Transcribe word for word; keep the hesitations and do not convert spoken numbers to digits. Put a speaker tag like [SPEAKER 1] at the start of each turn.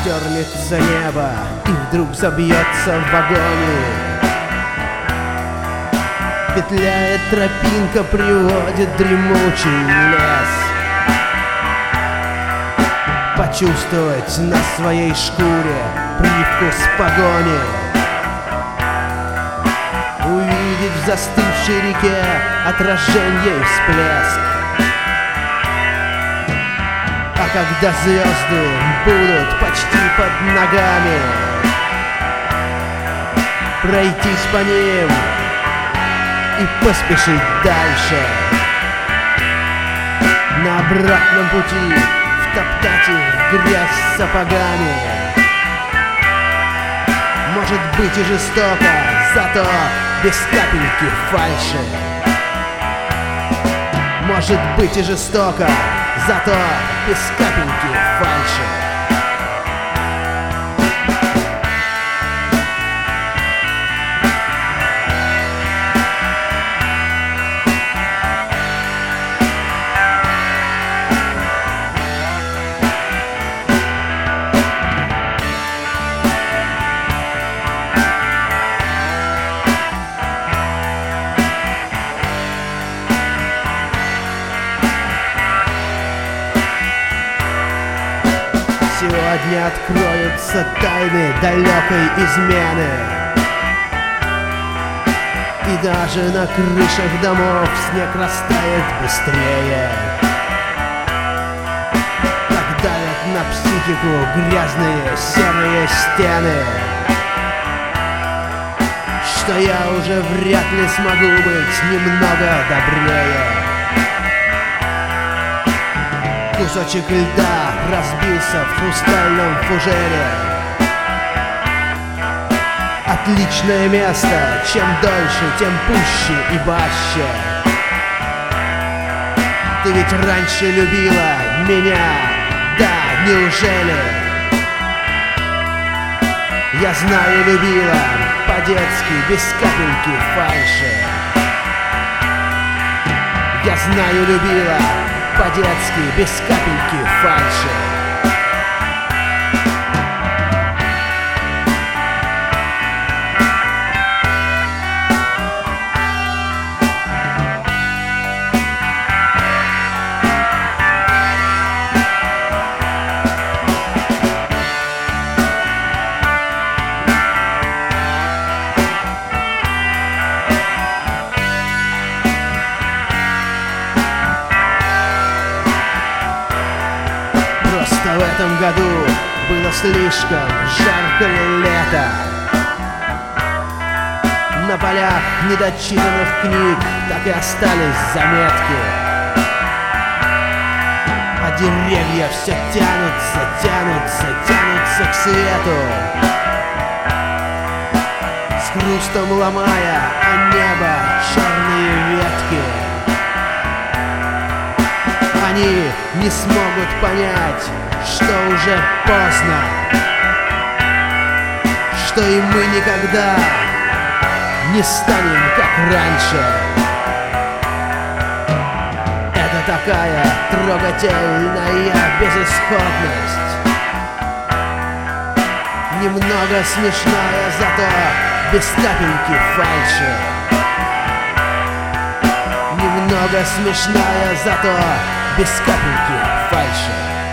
[SPEAKER 1] Вздернется небо и вдруг забьется в вагоне. Петляет тропинка, приводит дремучий лес. Почувствовать на своей шкуре привкус погони. Увидеть в застывшей реке отражение и всплеск. А когда звезды будут почти под ногами, пройтись по ним и поспешить дальше. На обратном пути втоптать их в грязь сапогами. Может быть и жестоко, зато без капельки фальши. Может быть и жестоко, зато без капельки фальши. Сегодня откроются тайны далекой измены. И даже на крышах домов снег растает быстрее. Так давят на психику грязные серые стены, что я уже вряд ли смогу быть немного добрее. Кусочек льда разбился в хрустальном фужере. Отличное место, чем дольше, тем пуще и баще. Ты ведь раньше любила меня, да, неужели? Я знаю, любила по-детски, без капельки фальши. Я знаю, любила по-детски, без капельки фальши. В этом году было слишком жаркое лето. На полях недочитанных книг так и остались заметки. А деревья все тянутся, тянутся, тянутся к свету, с хрустом ломая о небо черные ветки. Они не смогут понять, что уже поздно, что и мы никогда не станем как раньше. Это такая трогательная безысходность, немного смешная, зато без капельки фальши. Немного смешная, зато без капельки фальши.